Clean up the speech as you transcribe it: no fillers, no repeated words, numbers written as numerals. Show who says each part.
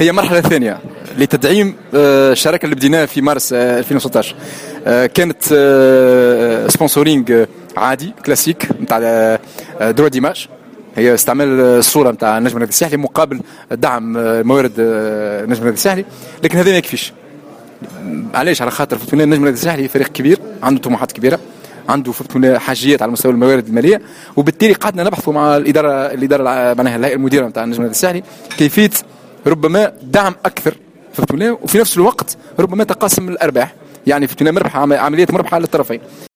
Speaker 1: هي مرحله ثانيه لتدعيم الشراكه اللي بديناها في مارس 2016. كانت سبونسورينج عادي كلاسيك نتاع دروا ديماج، هي استعمال الصوره نتاع نجم النادي الساحلي مقابل دعم موارد نجم النادي الساحلي، لكن هذا ما يكفيش. علاش؟ على خاطر فتونا نجم النادي الساحلي فريق كبير عنده طموحات كبيره، عنده فتونا حاجيات على مستوى الموارد الماليه، وبالتالي قعدنا نبحثوا مع الاداره معناها الهيئه المديره نتاع نجم النادي الساحلي كيفيه ربما دعم اكثر فتونا، وفي نفس الوقت ربما تقاسم الارباح، يعني فتونا مربحه، عمليه مربحه للطرفين.